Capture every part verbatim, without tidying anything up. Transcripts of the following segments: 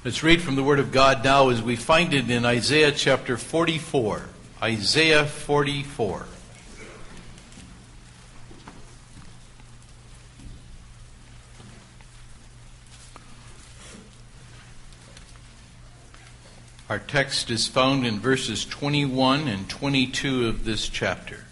Let's read from the Word of God now as we find it in Isaiah chapter forty-four. Isaiah forty-four. Our text is found in verses twenty-one and twenty-two of this chapter.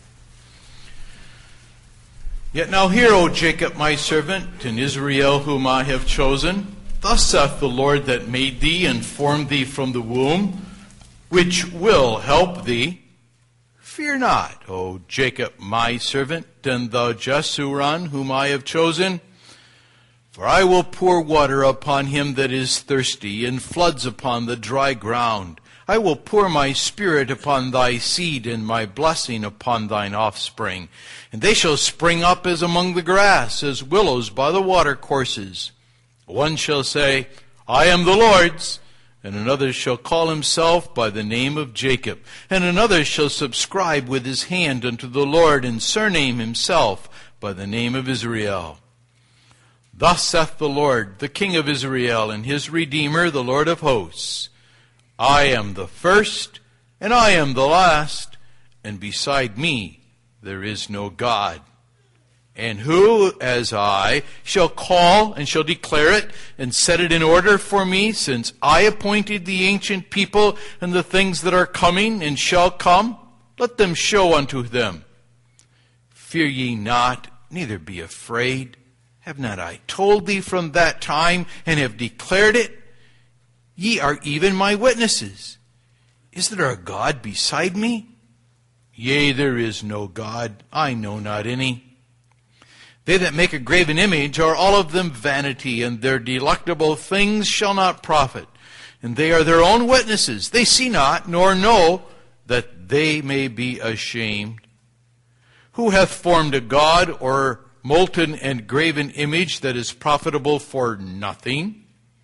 Yet now hear, O Jacob, my servant, and Israel, whom I have chosen. Thus saith the Lord that made thee and formed thee from the womb, which will help thee. Fear not, O Jacob, my servant, and thou Jeshurun, whom I have chosen. For I will pour water upon him that is thirsty, and floods upon the dry ground. I will pour my spirit upon thy seed, and my blessing upon thine offspring. And they shall spring up as among the grass, as willows by the watercourses. One shall say, I am the Lord's, and another shall call himself by the name of Jacob, and another shall subscribe with his hand unto the Lord, and surname himself by the name of Israel. Thus saith the Lord, the King of Israel, and his Redeemer, the Lord of hosts, I am the first, and I am the last, and beside me there is no God. And who, as I, shall call and shall declare it and set it in order for me, since I appointed the ancient people and the things that are coming and shall come? Let them show unto them. Fear ye not, neither be afraid. Have not I told thee from that time, and have declared it? Ye are even my witnesses. Is there a God beside me? Yea, there is no God, I know not any. They that make a graven image are all of them vanity, and their delectable things shall not profit. And they are their own witnesses. They see not, nor know, that they may be ashamed. Who hath formed a god, or molten and graven image that is profitable for nothing?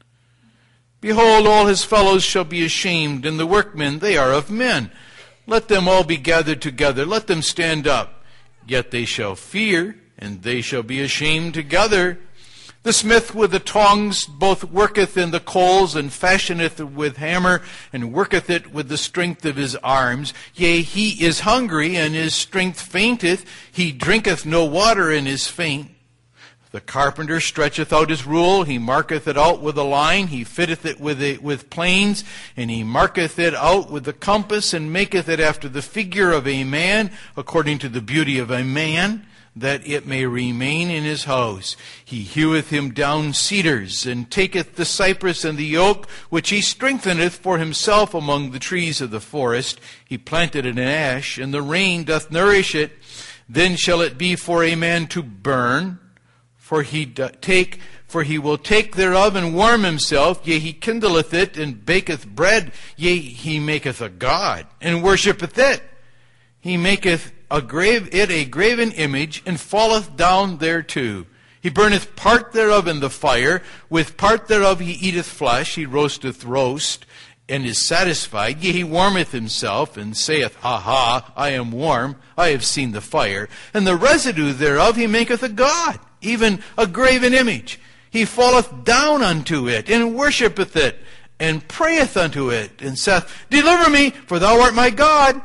Behold, all his fellows shall be ashamed, and the workmen, they are of men. Let them all be gathered together, let them stand up. Yet they shall fear, and they shall be ashamed together. The smith with the tongs both worketh in the coals, and fashioneth with hammer, and worketh it with the strength of his arms. Yea, he is hungry, and his strength fainteth. He drinketh no water in his faint. The carpenter stretcheth out his rule, he marketh it out with a line, he fitteth it with a, with planes, and he marketh it out with the compass, and maketh it after the figure of a man, according to the beauty of a man, that it may remain in his house. He heweth him down cedars, and taketh the cypress and the oak, which he strengtheneth for himself among the trees of the forest. He planted an ash, and the rain doth nourish it. Then shall it be for a man to burn, for he do take, for he will take thereof and warm himself. Yea, he kindleth it, and baketh bread. Yea, he maketh a god, and worshippeth it. He maketh a grave, it a graven image, and falleth down thereto. He burneth part thereof in the fire, with part thereof he eateth flesh, he roasteth roast, and is satisfied. Yea, he warmeth himself, and saith, Ha ha, I am warm, I have seen the fire. And the residue thereof he maketh a god, even a graven image. He falleth down unto it, and worshippeth it, and prayeth unto it, and saith, Deliver me, for thou art my God.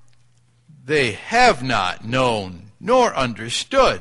They have not known, nor understood.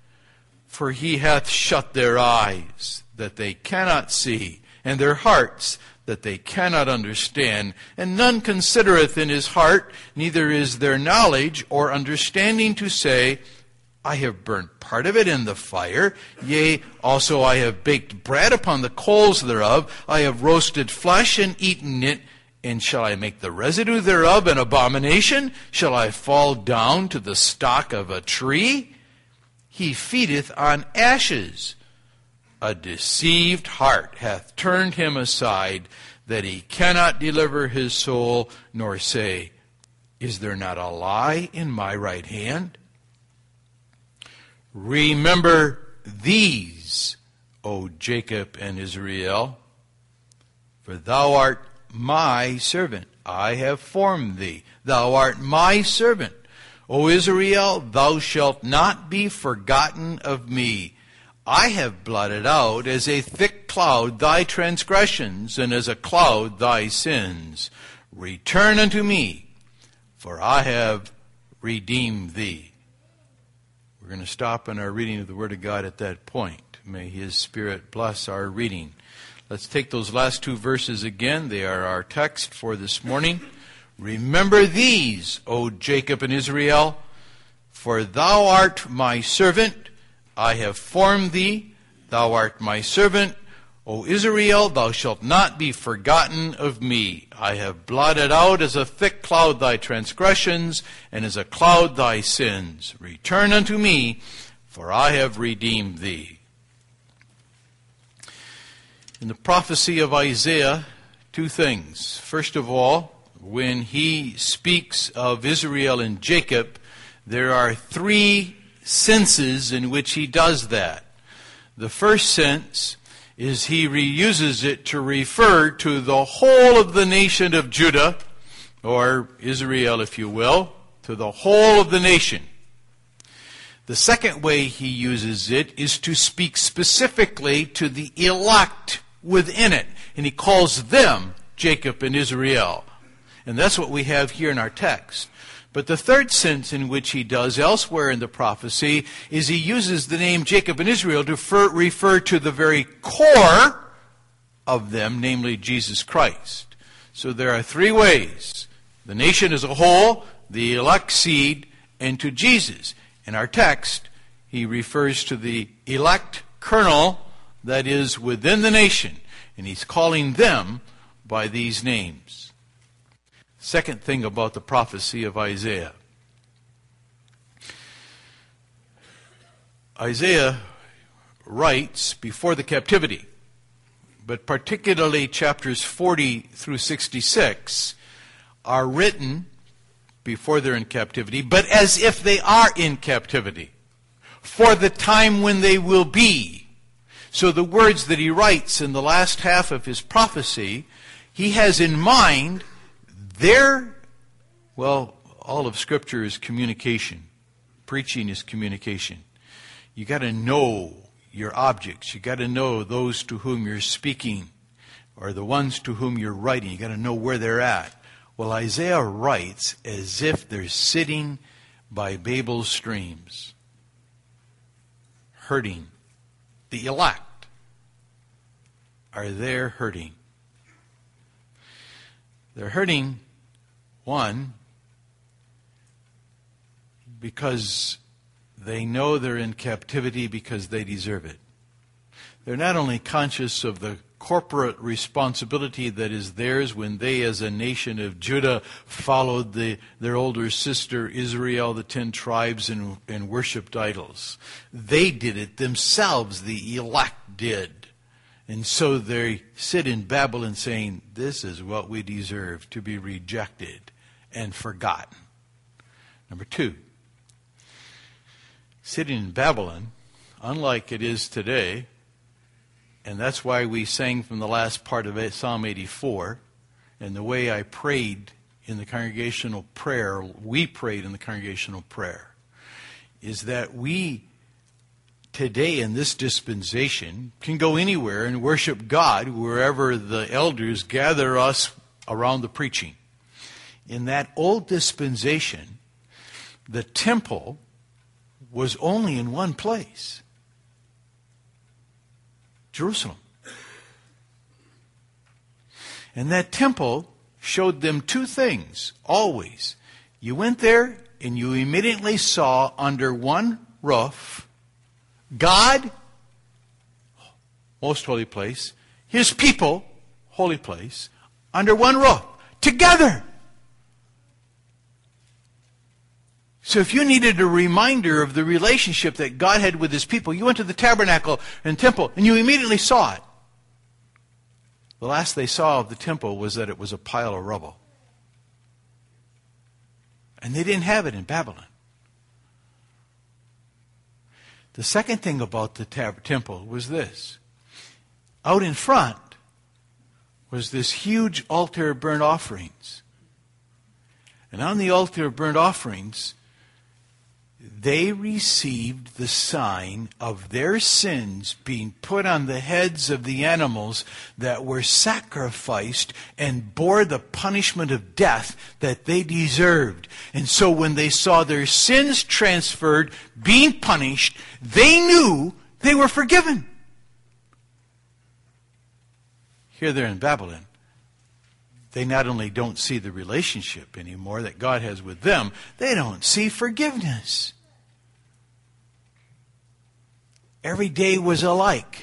For he hath shut their eyes, that they cannot see, and their hearts, that they cannot understand. And none considereth in his heart, neither is there knowledge or understanding to say, I have burnt part of it in the fire. Yea, also I have baked bread upon the coals thereof. I have roasted flesh and eaten it. And shall I make the residue thereof an abomination? Shall I fall down to the stock of a tree? He feedeth on ashes. A deceived heart hath turned him aside, that he cannot deliver his soul, nor say, Is there not a lie in my right hand? Remember these, O Jacob and Israel, for thou art my servant. I have formed thee. Thou art my servant. O Israel, thou shalt not be forgotten of me. I have blotted out as a thick cloud thy transgressions, and as a cloud thy sins. Return unto me, for I have redeemed thee. We're going to stop in our reading of the Word of God at that point. May His Spirit bless our reading. Let's take those last two verses again. They are our text for this morning. Remember these, O Jacob and Israel, for thou art my servant. I have formed thee. Thou art my servant. O Israel, thou shalt not be forgotten of me. I have blotted out as a thick cloud thy transgressions, and as a cloud thy sins. Return unto me, for I have redeemed thee. In the prophecy of Isaiah, two things. First of all, when he speaks of Israel and Jacob, there are three senses in which he does that. The first sense is he reuses it to refer to the whole of the nation of Judah, or Israel, if you will, to the whole of the nation. The second way he uses it is to speak specifically to the elect within it, and he calls them Jacob and Israel. And that's what we have here in our text. But the third sense in which he does elsewhere in the prophecy is he uses the name Jacob and Israel to refer, refer to the very core of them, namely Jesus Christ. So there are three ways: the nation as a whole, the elect seed, and to Jesus. In our text, he refers to the elect kernel that is within the nation, and he's calling them by these names. Second thing about the prophecy of Isaiah. Isaiah writes before the captivity, but particularly chapters forty through sixty-six are written before they're in captivity, but as if they are in captivity, for the time when they will be. So the words that he writes in the last half of his prophecy, he has in mind their, well, all of Scripture is communication. Preaching is communication. You got to know your objects. You got to know those to whom you're speaking, or the ones to whom you're writing. You got to know where they're at. Well, Isaiah writes as if they're sitting by Babel's streams, hurting. The elect are there hurting. They're hurting, one, because they know they're in captivity because they deserve it. They're not only conscious of the corporate responsibility that is theirs when they as a nation of Judah followed the, their older sister Israel, the ten tribes, and, and worshipped idols. They did it themselves, the elect did. And so they sit in Babylon saying, this is what we deserve, to be rejected and forgotten. Number two, sitting in Babylon, unlike it is today, and that's why we sang from the last part of Psalm eighty-four, and the way I prayed in the congregational prayer, we prayed in the congregational prayer, is that we today in this dispensation can go anywhere and worship God wherever the elders gather us around the preaching. In that old dispensation, the temple was only in one place. Jerusalem. And that temple showed them two things, always. You went there and you immediately saw under one roof God, most holy place, His people, holy place, under one roof, together. So if you needed a reminder of the relationship that God had with His people, you went to the tabernacle and temple and you immediately saw it. The last they saw of the temple was that it was a pile of rubble. And they didn't have it in Babylon. The second thing about the tab- temple was this. Out in front was this huge altar of burnt offerings. And on the altar of burnt offerings, they received the sign of their sins being put on the heads of the animals that were sacrificed and bore the punishment of death that they deserved. And so when they saw their sins transferred, being punished, they knew they were forgiven. Here they're in Babylon. They not only don't see the relationship anymore that God has with them, they don't see forgiveness. Every day was alike.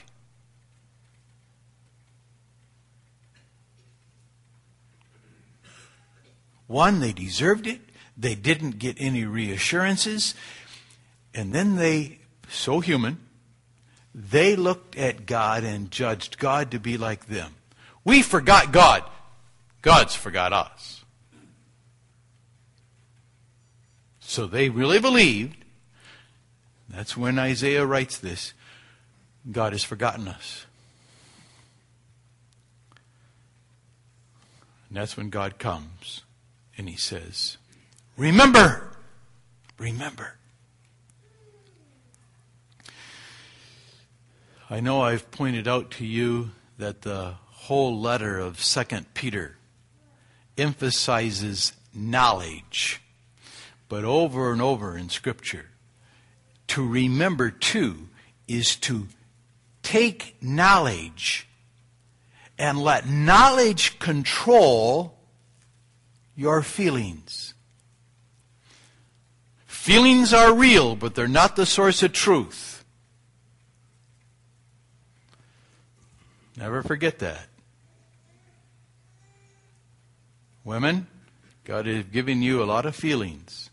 One, they deserved it. They didn't get any reassurances. And then they, so human, they looked at God and judged God to be like them. We forgot God. God's forgot us. So they really believed. That's when Isaiah writes this. God has forgotten us. And that's when God comes and he says, remember, remember. I know I've pointed out to you that the whole letter of Second Peter emphasizes knowledge. But over and over in Scripture, to remember too is to take knowledge and let knowledge control your feelings. Feelings are real, but they're not the source of truth. Never forget that. Women, God has given you a lot of feelings.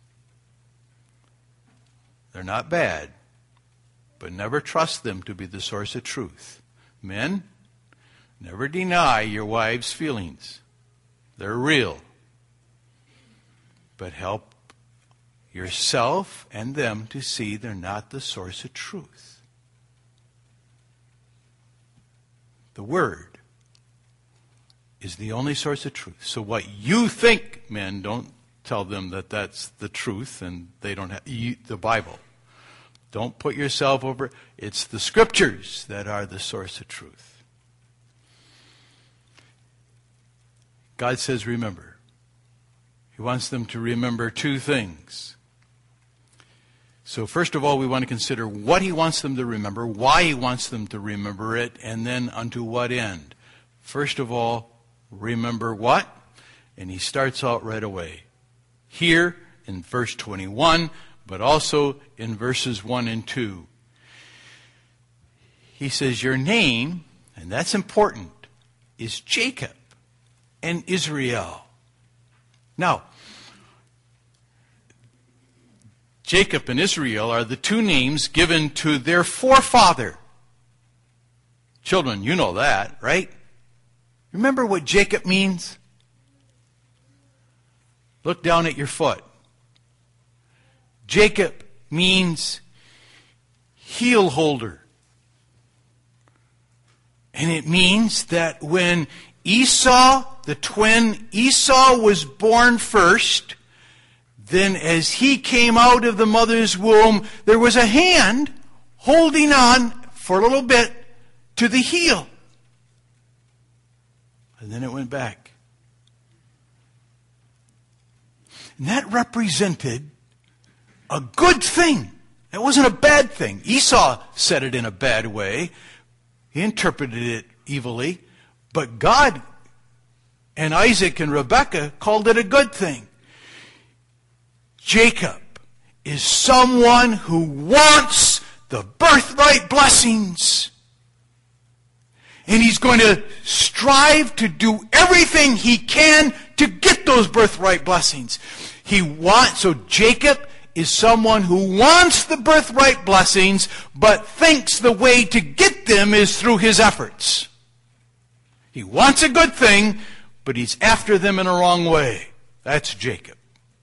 They're not bad, but never trust them to be the source of truth. Men, never deny your wife's feelings. They're real. But help yourself and them to see they're not the source of truth. The Word is the only source of truth. So what you think, men, don't tell them that that's the truth and they don't have you, the Bible. Don't put yourself over. It's the Scriptures that are the source of truth. God says remember. He wants them to remember two things. So first of all, we want to consider what he wants them to remember, why he wants them to remember it, and then unto what end. First of all, remember what? And he starts out right away. Here in verse twenty-one, but also in verses one and two. He says, your name, and that's important, is Jacob and Israel. Now, Jacob and Israel are the two names given to their forefather. Children, you know that, right? Remember what Jacob means? Look down at your foot. Jacob means heel holder. And it means that when Esau, the twin, Esau was born first, then as he came out of the mother's womb, there was a hand holding on for a little bit to the heel. And then it went back. And that represented a good thing. It wasn't a bad thing. Esau said it in a bad way. He interpreted it evilly. But God and Isaac and Rebekah called it a good thing. Jacob is someone who wants the birthright blessings. And he's going to strive to do everything he can to get those birthright blessings. He wants, so Jacob is someone who wants the birthright blessings, but thinks the way to get them is through his efforts. He wants a good thing, but he's after them in a wrong way. That's Jacob.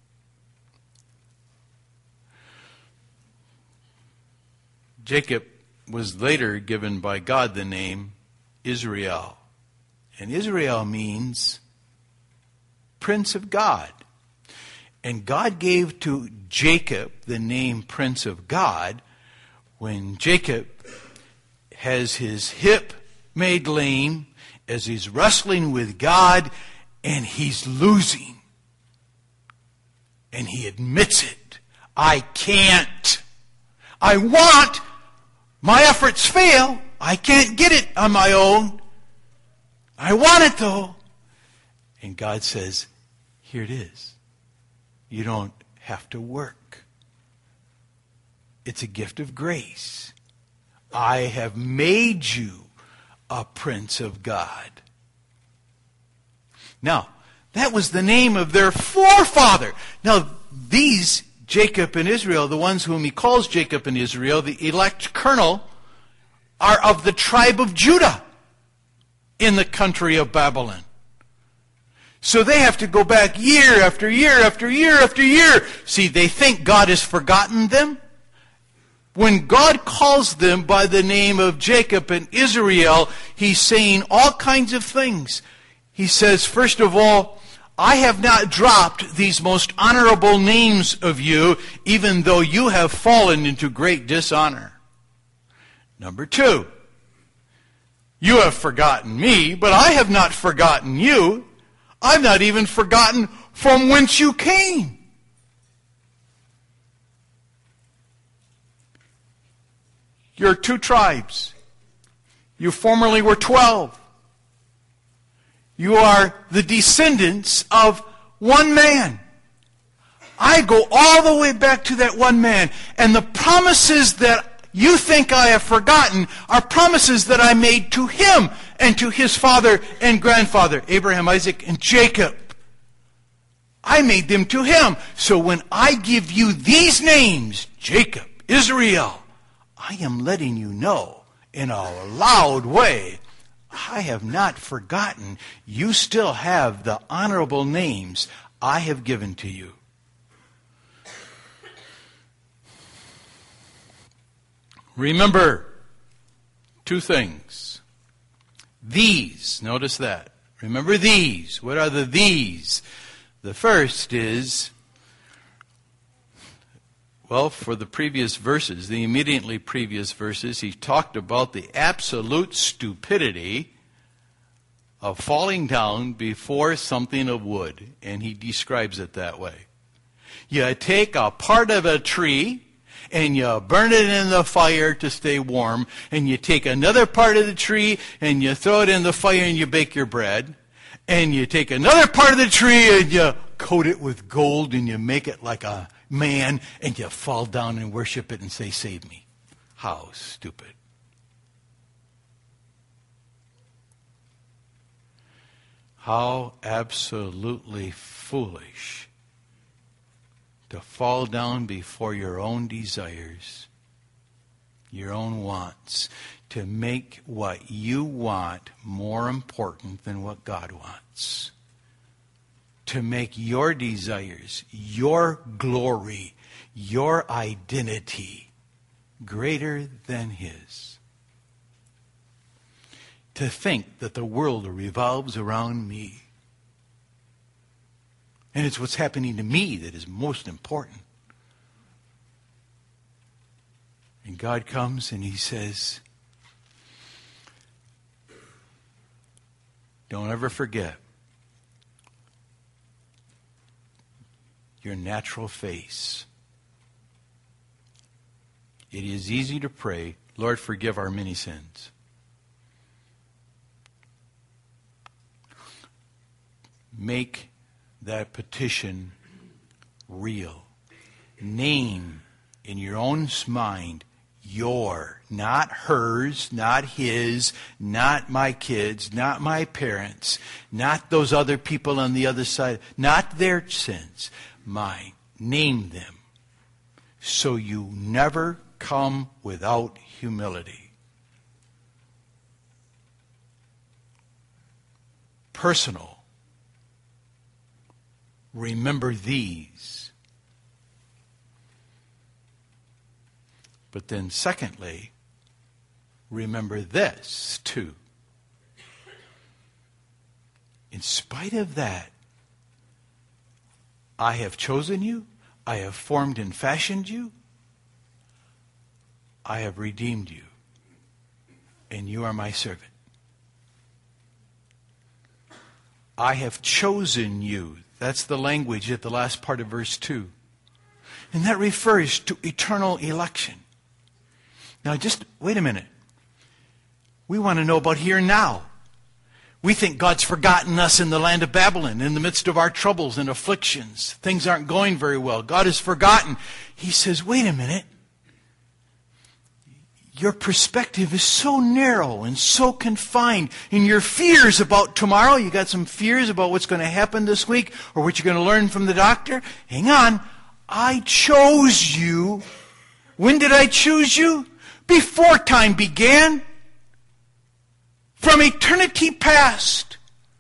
Jacob was later given by God the name Israel. And Israel means Prince of God. And God gave to Jacob the name Prince of God when Jacob has his hip made lame as he's wrestling with God and he's losing. And he admits it. I can't. I want. My efforts fail. I can't get it on my own. I want it though. And God says, here it is. You don't have to work. It's a gift of grace. I have made you a prince of God. Now, that was the name of their forefather. Now, these, Jacob and Israel, the ones whom he calls Jacob and Israel, the elect kernel, are of the tribe of Judah in the country of Babylon. So they have to go back year after year after year after year. See, they think God has forgotten them. When God calls them by the name of Jacob and Israel, he's saying all kinds of things. He says, first of all, I have not dropped these most honorable names of you, even though you have fallen into great dishonor. Number two, you have forgotten me, but I have not forgotten you. I've not even forgotten from whence you came. You're two tribes. You formerly were twelve. You are the descendants of one man. I go all the way back to that one man. And the promises that you think I have forgotten are promises that I made to him and to his father and grandfather, Abraham, Isaac, and Jacob. I made them to him. So when I give you these names, Jacob, Israel, I am letting you know in a loud way, I have not forgotten. You still have the honorable names I have given to you. Remember two things. These, notice that. Remember these. What are the these? The first is, well, for the previous verses, the immediately previous verses, he talked about the absolute stupidity of falling down before something of wood, and he describes it that way. You take a part of a tree, and you burn it in the fire to stay warm, and you take another part of the tree, and you throw it in the fire, and you bake your bread, and you take another part of the tree, and you coat it with gold, and you make it like a man, and you fall down and worship it and say, save me. How stupid. How absolutely foolish to fall down before your own desires, your own wants, to make what you want more important than what God wants. To make your desires, your glory, your identity greater than His. To think that the world revolves around me. And it's what's happening to me that is most important. And God comes and He says, don't ever forget your natural face. It is easy to pray, Lord, forgive our many sins. Make that petition real. Name in your own mind your, not hers, not his, not my kids, not my parents, not those other people on the other side, not their sins, mine. Name them so you never come without humility. Personal. Remember these. But then secondly, remember this too. In spite of that, I have chosen you. I have formed and fashioned you. I have redeemed you. And you are my servant. I have chosen you. That's the language at the last part of verse two. And that refers to eternal election. Now just wait a minute. We want to know about here and now. We think God's forgotten us in the land of Babylon, in the midst of our troubles and afflictions. Things aren't going very well. God is forgotten. He says, wait a minute. Your perspective is so narrow and so confined. In your fears about tomorrow, you got some fears about what's going to happen this week or what you're going to learn from the doctor. Hang on. I chose you. When did I choose you? Before time began. From eternity past.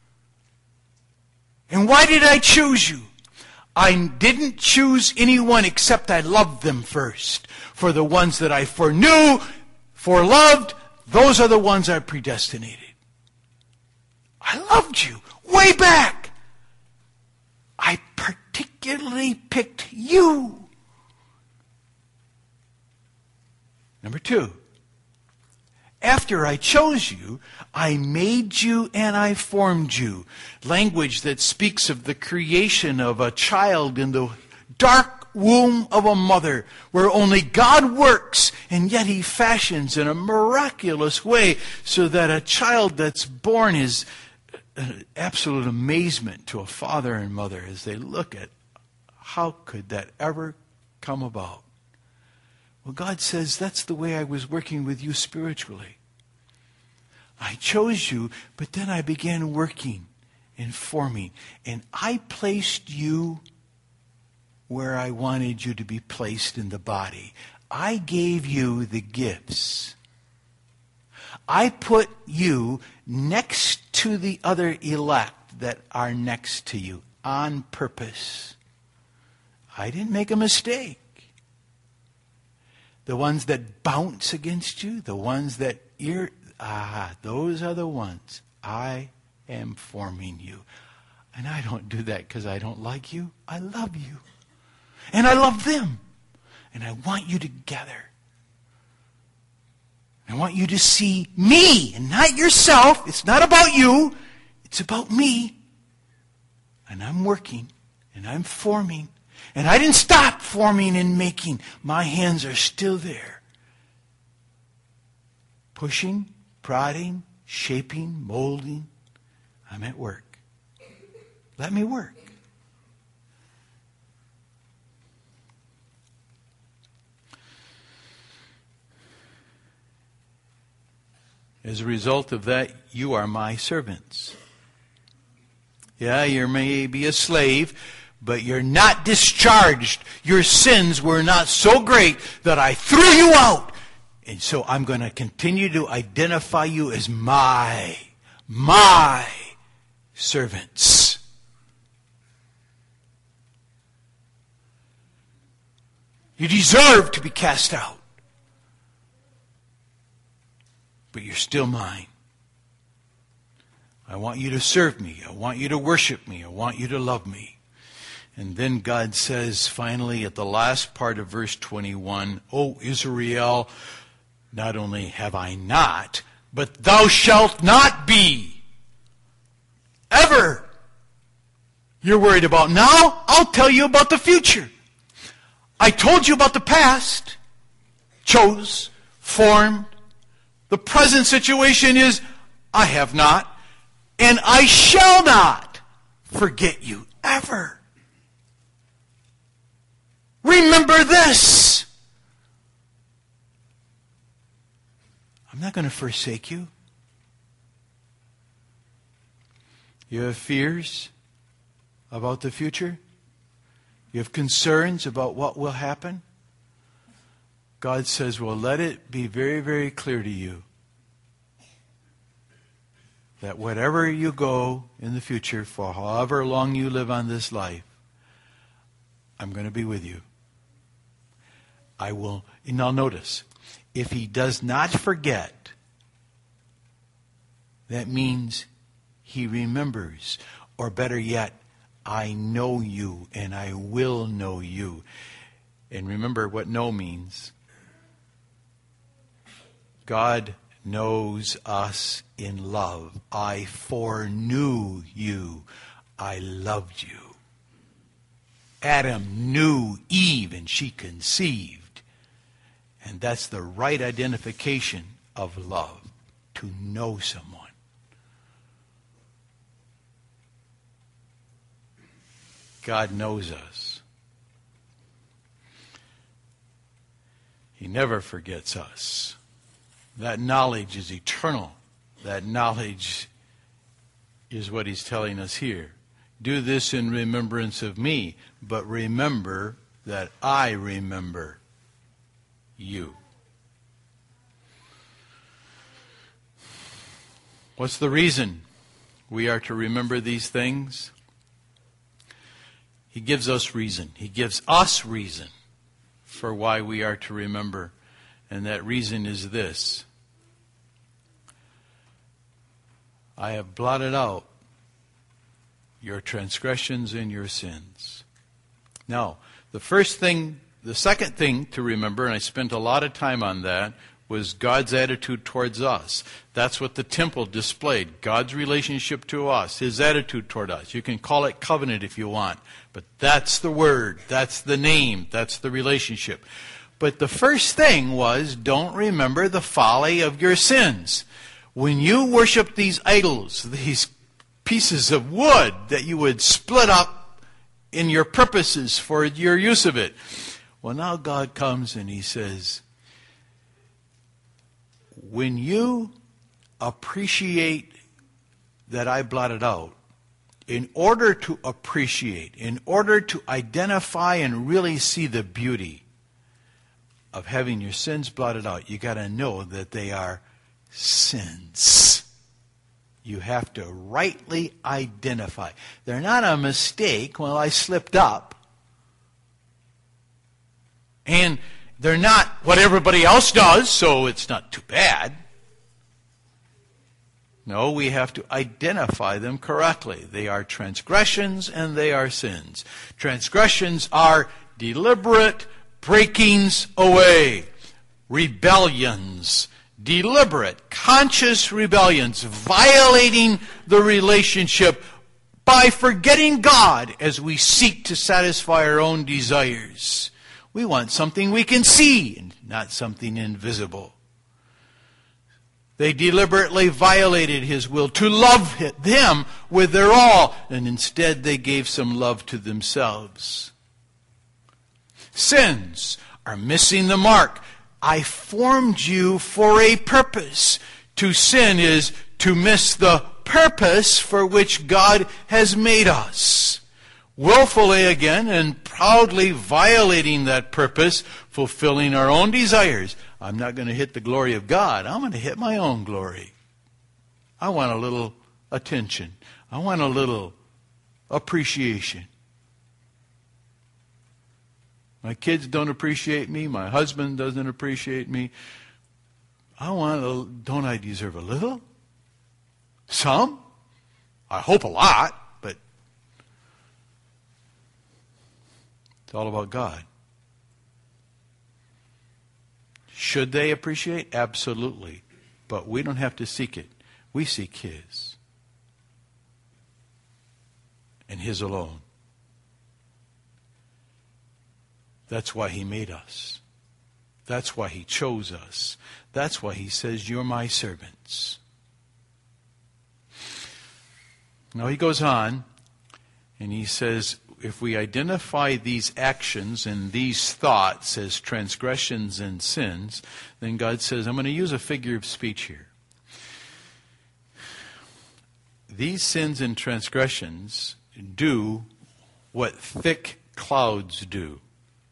And why did I choose you? I didn't choose anyone except I loved them first. For the ones that I foreknew, foreloved, those are the ones I predestinated. I loved you way back. I particularly picked you. Number two. After I chose you, I made you and I formed you. Language that speaks of the creation of a child in the dark womb of a mother, where only God works, and yet He fashions in a miraculous way so that a child that's born is an absolute amazement to a father and mother as they look at how could that ever come about. Well, God says, that's the way I was working with you spiritually. I chose you, but then I began working and forming. And I placed you where I wanted you to be placed in the body. I gave you the gifts. I put you next to the other elect that are next to you on purpose. I didn't make a mistake. The ones that bounce against you, the ones that ear, ah, those are the ones. I am forming you. And I don't do that because I don't like you. I love you. And I love them. And I want you together. I want you to see me and not yourself. It's not about you. It's about me. And I'm working and I'm forming. And I didn't stop forming and making. My hands are still there. Pushing, prodding, shaping, molding. I'm at work. Let me work. As a result of that, you are my servants. Yeah, you may be a slave, but you're not discharged. Your sins were not so great that I threw you out. And so I'm going to continue to identify you as my, my servants. You deserve to be cast out. But you're still mine. I want you to serve me. I want you to worship me. I want you to love me. And then God says finally at the last part of verse twenty-one, O Israel, not only have I not, but thou shalt not be. Ever. You're worried about now? I'll tell you about the future. I told you about the past. Chose, formed. The present situation is, I have not, and I shall not forget you ever. Remember this. I'm not going to forsake you. You have fears about the future? You have concerns about what will happen? God says, well, let it be very, very clear to you that whatever you go in the future, for however long you live on this life, I'm going to be with you. I will, now notice, if he does not forget, that means he remembers. Or better yet, I know you, and I will know you. And remember what know means. God knows us in love. I foreknew you. I loved you. Adam knew Eve, and she conceived. And that's the right identification of love, to know someone. God knows us. He never forgets us. That knowledge is eternal. That knowledge is what he's telling us here. Do this in remembrance of me, but remember that I remember you. What's the reason we are to remember these things? He gives us reason. He gives us reason for why we are to remember. And that reason is this. I have blotted out your transgressions and your sins. Now, the first thing, the second thing to remember, and I spent a lot of time on that, was God's attitude towards us. That's what the temple displayed. God's relationship to us, his attitude toward us. You can call it covenant if you want, but that's the word, that's the name, that's the relationship. But the first thing was, don't remember the folly of your sins. When you worship these idols, these pieces of wood that you would split up in your purposes for your use of it. Well, now God comes and he says, when you appreciate that I blotted out, in order to appreciate, in order to identify and really see the beauty of having your sins blotted out, you got to know that they are sins. You have to rightly identify. They're not a mistake. Well, I slipped up. And they're not what everybody else does, so it's not too bad. No, we have to identify them correctly. They are transgressions and they are sins. Transgressions are deliberate breakings away, rebellions, deliberate, conscious rebellions, violating the relationship by forgetting God as we seek to satisfy our own desires. We want something we can see and not something invisible. They deliberately violated his will to love him with their all, and instead they gave some love to themselves. Sins are missing the mark. I formed you for a purpose. To sin is to miss the purpose for which God has made us. Willfully again and proudly violating that purpose, fulfilling our own desires. I'm not going to hit the glory of God. I'm going to hit my own glory. I want a little attention. I want a little appreciation. My kids don't appreciate me. My husband doesn't appreciate me. I want a, don't I deserve a little? Some? I hope a lot, but it's all about God. Should they appreciate? Absolutely. But we don't have to seek it. We seek his. And his alone. That's why he made us. That's why he chose us. That's why he says, you're my servants. Now he goes on, and he says, if we identify these actions and these thoughts as transgressions and sins, then God says, I'm going to use a figure of speech here. These sins and transgressions do what thick clouds do.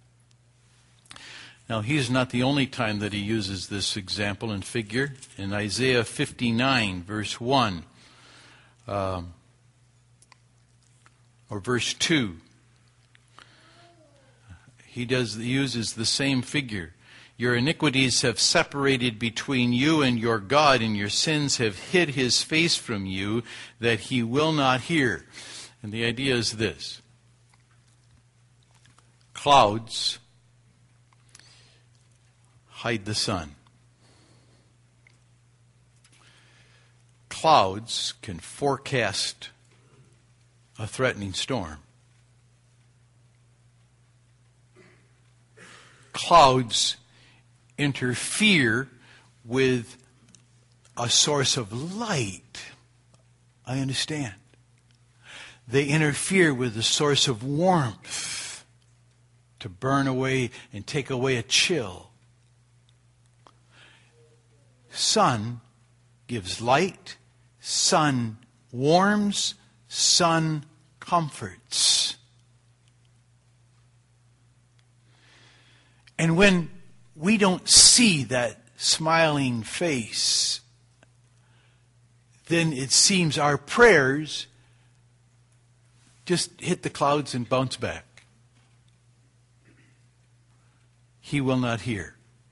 Now, he's not the only time that he uses this example and figure. In Isaiah fifty-nine, verse one, um, or verse two, he does he uses the same figure. Your iniquities have separated between you and your God, and your sins have hid his face from you, that he will not hear. And the idea is this. Clouds hide the sun. Clouds can forecast a threatening storm. Clouds interfere with a source of light. I understand. They interfere with the source of warmth to burn away and take away a chill. Sun gives light. Sun warms. Sun comforts. And when we don't see that smiling face, then it seems our prayers just hit the clouds and bounce back. He will not hear.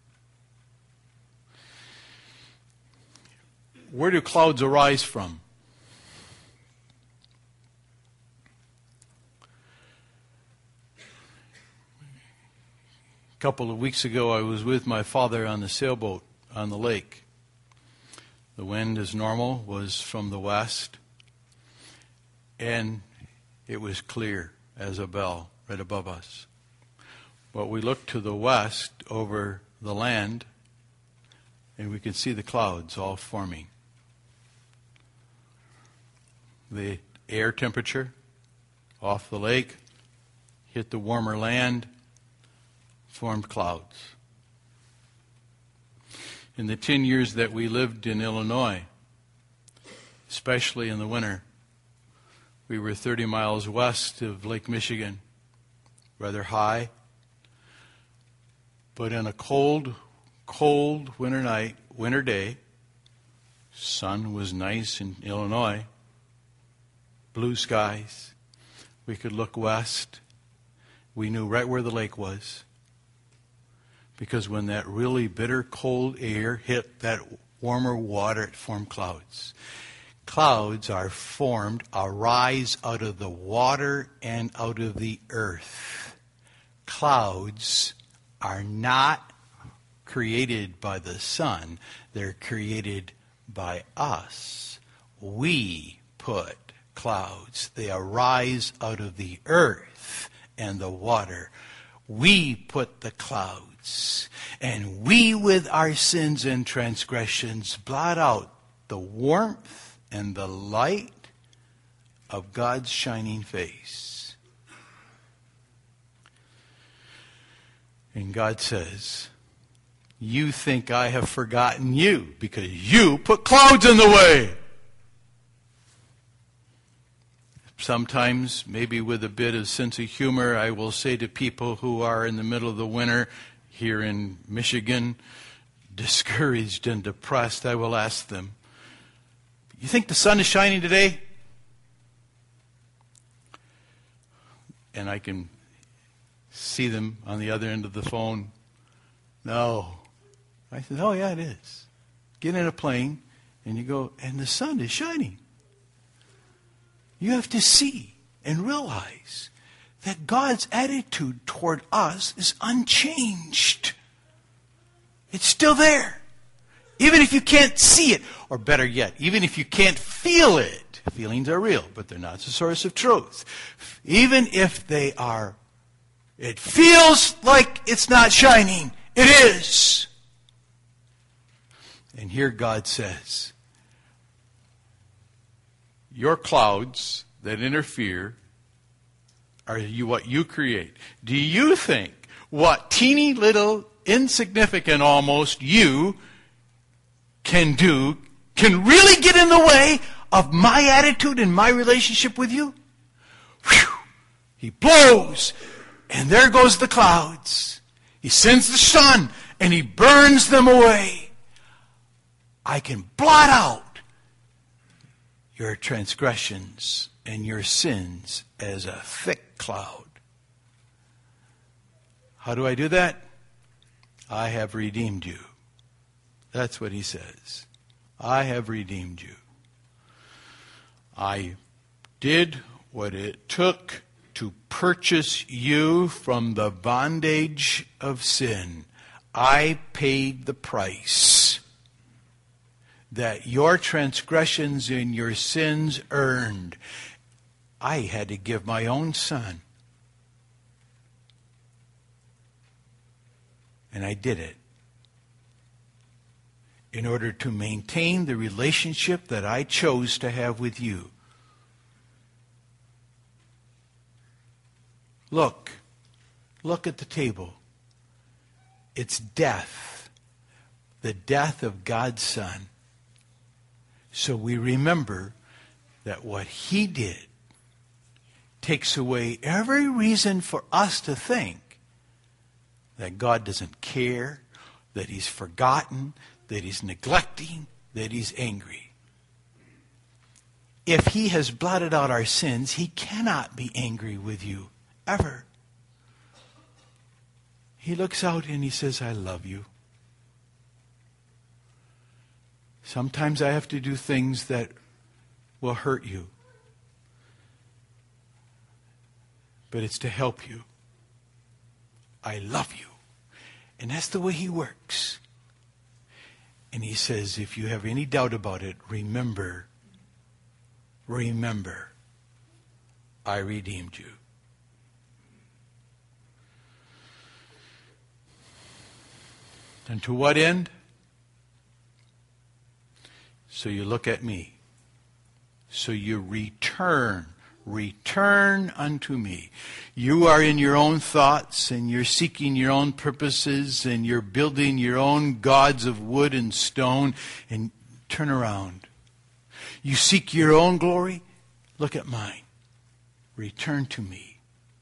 Where do clouds arise from? A couple of weeks ago, I was with my father on the sailboat on the lake. The wind, as normal, was from the west, and it was clear as a bell right above us. But we looked to the west over the land, and we could see the clouds all forming. The air temperature off the lake hit the warmer land, formed clouds. In the ten years that we lived in Illinois, especially in the winter, we were thirty miles west of Lake Michigan, rather high. But in a cold, cold winter night, winter day, sun was nice in Illinois, blue skies. We could look west. We knew right where the lake was. Because when that really bitter cold air hit that warmer water, it formed clouds. Clouds are formed, arise out of the water and out of the earth. Clouds are not created by the sun. They're created by us. We put clouds. They arise out of the earth and the water. We put the clouds. And we, with our sins and transgressions, blot out the warmth and the light of God's shining face. And God says, you think I have forgotten you because you put clouds in the way. Sometimes, maybe with a bit of sense of humor, I will say to people who are in the middle of the winter here in Michigan, discouraged and depressed, I will ask them, you think the sun is shining today? And I can see them on the other end of the phone. No. I said, oh yeah, it is. Get in a plane and you go, and the sun is shining. You have to see and realize that God's attitude toward us is unchanged. It's still there. Even if you can't see it, or better yet, even if you can't feel it. Feelings are real, but they're not the source of truth. Even if they are, it feels like it's not shining. It is. And here God says, your clouds that interfere are you what you create. Do you think what teeny little, insignificant almost, you can do can really get in the way of my attitude and my relationship with you? Whew. He blows, and there goes the clouds. He sends the sun, and he burns them away. I can blot out your transgressions and your sins as a thick cloud. How do I do that? I have redeemed you. That's what he says. I have redeemed you. I did what it took to purchase you from the bondage of sin. I paid the price that your transgressions and your sins earned. I had to give my own son. And I did it in order to maintain the relationship that I chose to have with you. Look, look at the table. It's death, the death of God's Son. So we remember that what He did takes away every reason for us to think that God doesn't care, that He's forgotten, that He's neglecting, that He's angry. If He has blotted out our sins, He cannot be angry with you, ever. He looks out and He says, I love you. Sometimes I have to do things that will hurt you. But it's to help you. I love you. And that's the way He works. And He says, if you have any doubt about it, remember, remember, I redeemed you. And to what end? So you look at me. So you return. Return unto me. You are in your own thoughts, and you're seeking your own purposes, and you're building your own gods of wood and stone, and turn around. You seek your own glory? Look at mine. Return to me.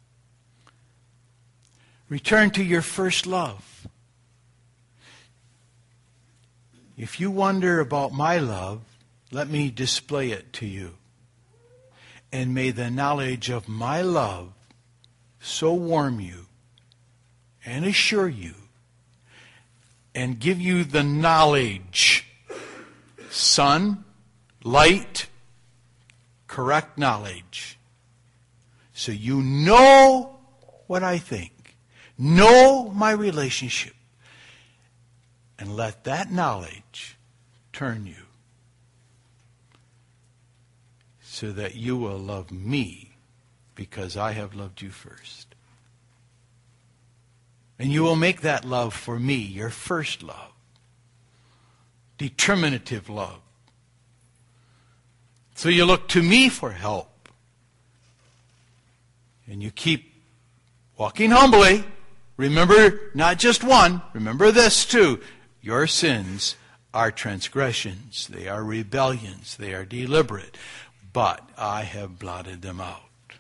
Return to your first love. If you wonder about my love, let me display it to you. And may the knowledge of my love so warm you and assure you and give you the knowledge, sun, light, correct knowledge, so you know what I think, know my relationship, and let that knowledge turn you so that you will love me because I have loved you first. And you will make that love for me your first love, determinative love. So you look to me for help. And you keep walking humbly. Remember, not just one. Remember this too. Your sins are transgressions. They are rebellions. They are deliberate. But I have blotted them out.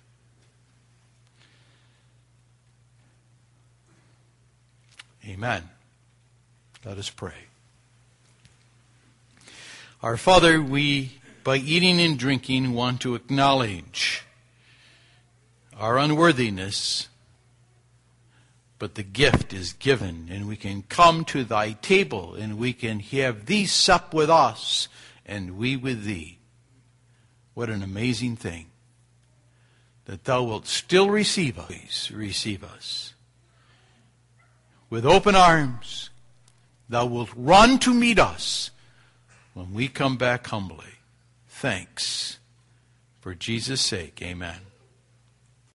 Amen. Let us pray. Our Father, we, by eating and drinking, want to acknowledge our unworthiness. But the gift is given, and we can come to thy table, and we can have thee sup with us, and we with thee. What an amazing thing, that thou wilt still receive us, receive us. With open arms, thou wilt run to meet us when we come back humbly. Thanks. For Jesus' sake, amen.